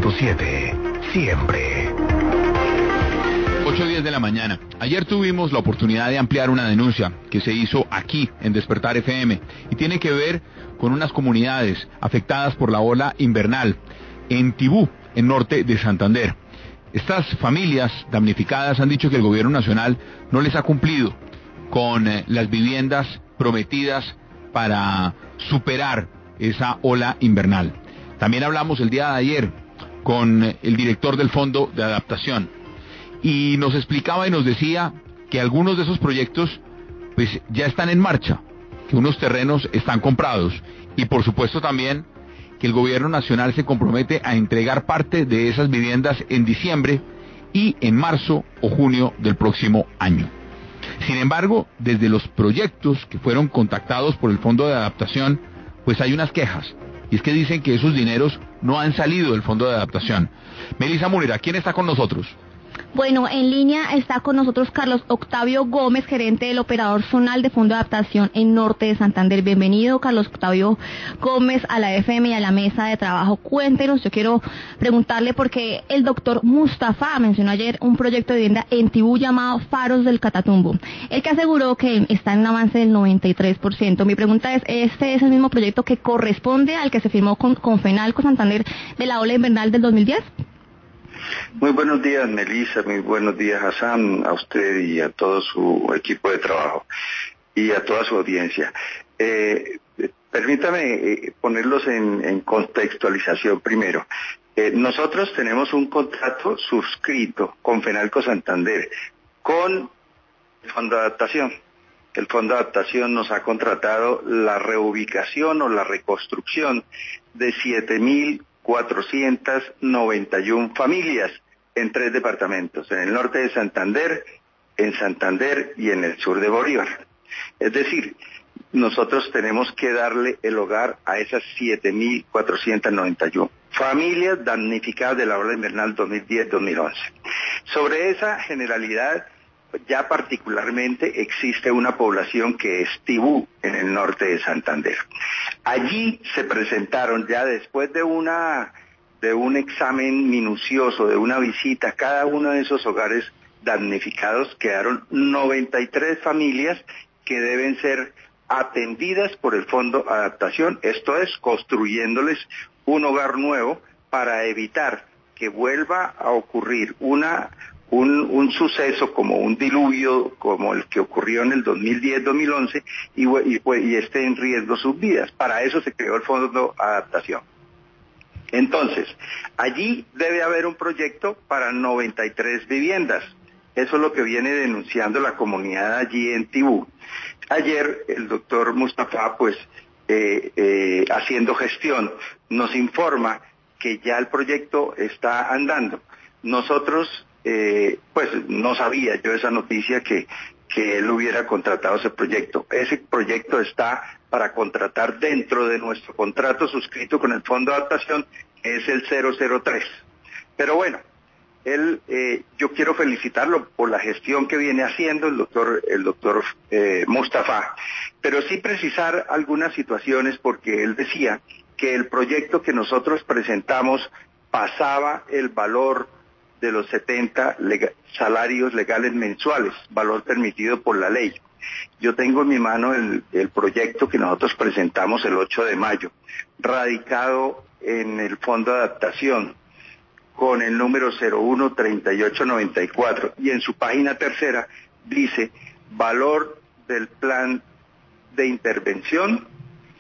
100.7. Siempre. 8:10 de la mañana. Ayer tuvimos la oportunidad de ampliar una denuncia que se hizo aquí en Despertar FM y tiene que ver con unas comunidades afectadas por la ola invernal en Tibú, en norte de Santander. Estas familias damnificadas han dicho que el gobierno nacional no les ha cumplido con las viviendas prometidas para superar esa ola invernal. También hablamos el día de ayer con el director del Fondo de Adaptación y nos explicaba y nos decía que algunos de esos proyectos pues ya están en marcha, que unos terrenos están comprados y por supuesto también que el gobierno nacional se compromete a entregar parte de esas viviendas en diciembre y en marzo o junio del próximo año. Sin embargo, desde los proyectos que fueron contactados por el Fondo de Adaptación, pues hay unas quejas, y es que dicen que esos dineros no han salido del Fondo de Adaptación. Melissa Múnera, ¿quién está con nosotros? Bueno, en línea está con nosotros Carlos Octavio Gómez, gerente del operador zonal de Fondo de Adaptación en Norte de Santander. Bienvenido, Carlos Octavio Gómez, a la FM y a la mesa de trabajo. Cuéntenos, yo quiero preguntarle porque el doctor Mustafa mencionó ayer un proyecto de vivienda en Tibú llamado Faros del Catatumbo, el que aseguró que está en un avance del 93%. Mi pregunta es, ¿este es el mismo proyecto que corresponde al que se firmó con Fenalco Santander de la ola invernal del 2010? Muy buenos días, Melissa, muy buenos días, Hassan, a usted y a todo su equipo de trabajo y a toda su audiencia. Permítame ponerlos en contextualización primero. Nosotros tenemos un contrato suscrito con Fenalco Santander, con el Fondo de Adaptación. El Fondo de Adaptación nos ha contratado la reubicación o la reconstrucción de 7.491 familias en 3 departamentos, en el norte de Santander, en Santander y en el sur de Bolívar. Es decir, nosotros tenemos que darle el hogar a esas 7.491 familias damnificadas de la ola invernal 2010-2011. Sobre esa generalidad, ya particularmente existe una población que es Tibú, en el norte de Santander. Allí se presentaron ya después de un examen minucioso, de una visita a cada uno de esos hogares damnificados, quedaron 93 familias que deben ser atendidas por el Fondo de Adaptación, esto es, construyéndoles un hogar nuevo para evitar que vuelva a ocurrir un suceso como un diluvio como el que ocurrió en el 2010-2011 y esté en riesgo sus vidas. Para eso se creó el Fondo de Adaptación. Entonces, allí debe haber un proyecto para 93 viviendas. Eso es lo que viene denunciando la comunidad allí en Tibú. Ayer el doctor Mustafa, haciendo gestión, nos informa que ya el proyecto está andando. Nosotros no sabía yo esa noticia que él hubiera contratado ese proyecto. Ese proyecto está para contratar dentro de nuestro contrato suscrito con el Fondo de Adaptación, que es el 003. Pero bueno, yo quiero felicitarlo por la gestión que viene haciendo el doctor Mustafa, pero sí precisar algunas situaciones porque él decía que el proyecto que nosotros presentamos pasaba el valor de los 70 salarios legales mensuales, valor permitido por la ley. Yo tengo en mi mano el proyecto que nosotros presentamos el 8 de mayo, radicado en el Fondo de Adaptación, con el número 013894, y en su página tercera dice, valor del plan de intervención,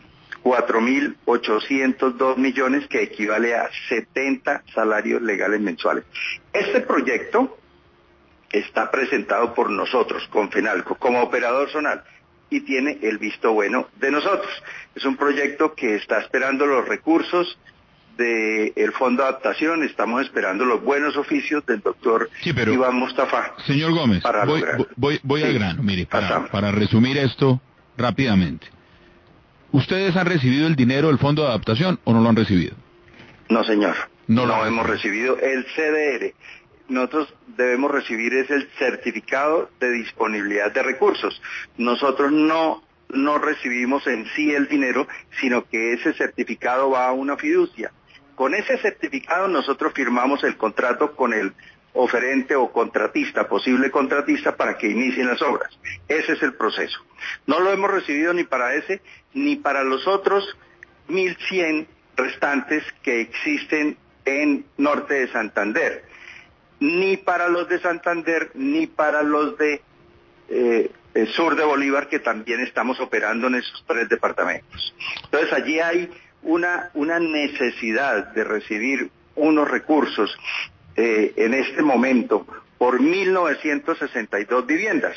4.802 millones, que equivale a 70 salarios legales mensuales. Este proyecto está presentado por nosotros, con Fenalco, como operador zonal, y tiene el visto bueno de nosotros. Es un proyecto que está esperando los recursos del Fondo de Adaptación, estamos esperando los buenos oficios del doctor Iván Mustafa. Señor Gómez, voy al grano, mire, para resumir esto rápidamente. ¿Ustedes han recibido el dinero del Fondo de Adaptación o no lo han recibido? No, señor. No hemos recibido el CDR. Nosotros debemos recibir el certificado de disponibilidad de recursos. Nosotros no recibimos en sí el dinero, sino que ese certificado va a una fiducia. con ese certificado nosotros firmamos el contrato con el oferente o contratista, posible contratista, para que inicien las obras. Ese es el proceso. No lo hemos recibido ni para ese, ni para los otros 1.100 restantes que existen en Norte de Santander. Ni para los de Santander, ni para los de Sur de Bolívar, que también estamos operando en esos 3 departamentos. Entonces allí hay una necesidad de recibir unos recursos en este momento por 1.962 viviendas.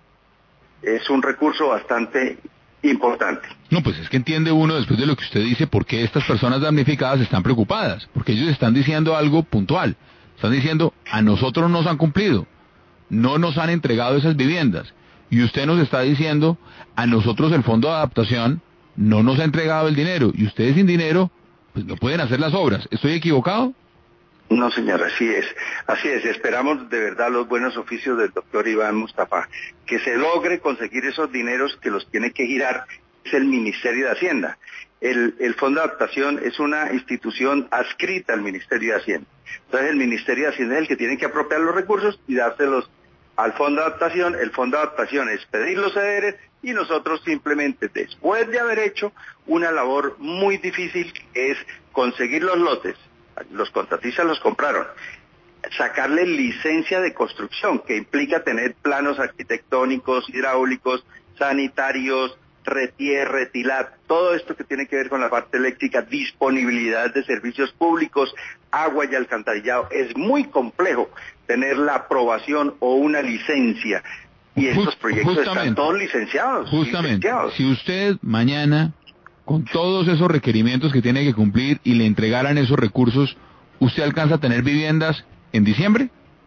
Es un recurso bastante importante. No, pues es que entiende uno, después de lo que usted dice, por qué estas personas damnificadas están preocupadas, porque ellos están diciendo algo puntual. Están diciendo, a nosotros nos han cumplido, no nos han entregado esas viviendas. Y usted nos está diciendo, a nosotros el Fondo de Adaptación no nos ha entregado el dinero, y ustedes sin dinero, pues no pueden hacer las obras. ¿Estoy equivocado? No, señor, así es. Esperamos de verdad los buenos oficios del doctor Iván Mustafa, que se logre conseguir esos dineros que los tiene que girar es el Ministerio de Hacienda. El Fondo de Adaptación es una institución adscrita al Ministerio de Hacienda. Entonces el Ministerio de Hacienda es el que tiene que apropiar los recursos y dárselos al Fondo de Adaptación. El Fondo de Adaptación es pedir los cederes y nosotros simplemente, después de haber hecho una labor muy difícil, que es conseguir los lotes, los contratistas los compraron, sacarle licencia de construcción, que implica tener planos arquitectónicos, hidráulicos, sanitarios, retilat, todo esto que tiene que ver con la parte eléctrica, disponibilidad de servicios públicos, agua y alcantarillado. Es muy complejo tener la aprobación o una licencia, y estos proyectos están todos licenciados. Justamente, si usted mañana, con todos esos requerimientos que tiene que cumplir, y le entregaran esos recursos, ¿usted alcanza a tener viviendas en diciembre?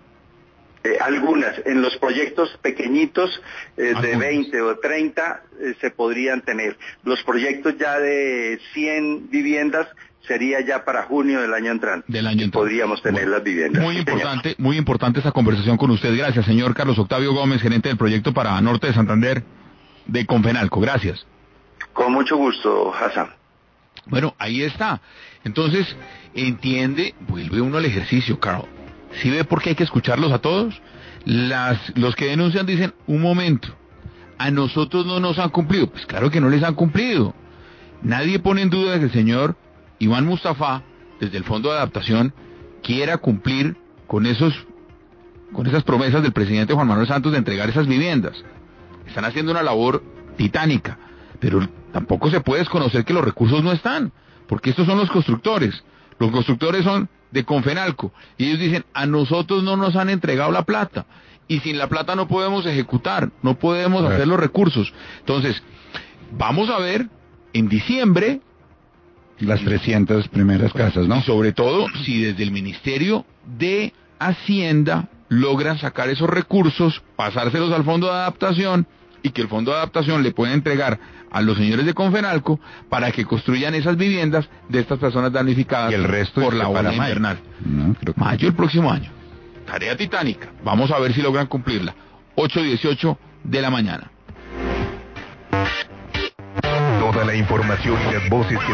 Algunas, en los proyectos pequeñitos de 20 o 30 se podrían tener. Los proyectos ya de 100 viviendas sería ya para junio del año entrante. Podríamos tener las viviendas. Muy importante esta conversación con usted. Gracias, señor Carlos Octavio Gómez, gerente del proyecto para Norte de Santander de Confenalco. Gracias. Con mucho gusto, Hassan. Bueno, ahí está. Entonces, entiende, vuelve uno al ejercicio, Carl. ¿Sí ve por qué hay que escucharlos a todos? Los que denuncian dicen, un momento, a nosotros no nos han cumplido. Pues claro que no les han cumplido. Nadie pone en duda que el señor Iván Mustafa, desde el Fondo de Adaptación, quiera cumplir con esas promesas del presidente Juan Manuel Santos de entregar esas viviendas. Están haciendo una labor titánica, pero tampoco se puede desconocer que los recursos no están, porque estos son los constructores. Los constructores son de Confenalco, y ellos dicen, a nosotros no nos han entregado la plata, y sin la plata no podemos ejecutar, no podemos hacer los recursos. Entonces, vamos a ver en diciembre las 300 primeras casas, ¿no? Y sobre todo, si desde el Ministerio de Hacienda logran sacar esos recursos, pasárselos al Fondo de Adaptación, y que el Fondo de Adaptación le pueda entregar a los señores de Confenalco para que construyan esas viviendas de estas personas damnificadas y el resto por la ola invernal. Mayo el próximo año. Tarea titánica. Vamos a ver si logran cumplirla. 8:18 de la mañana. Toda la información y las voces que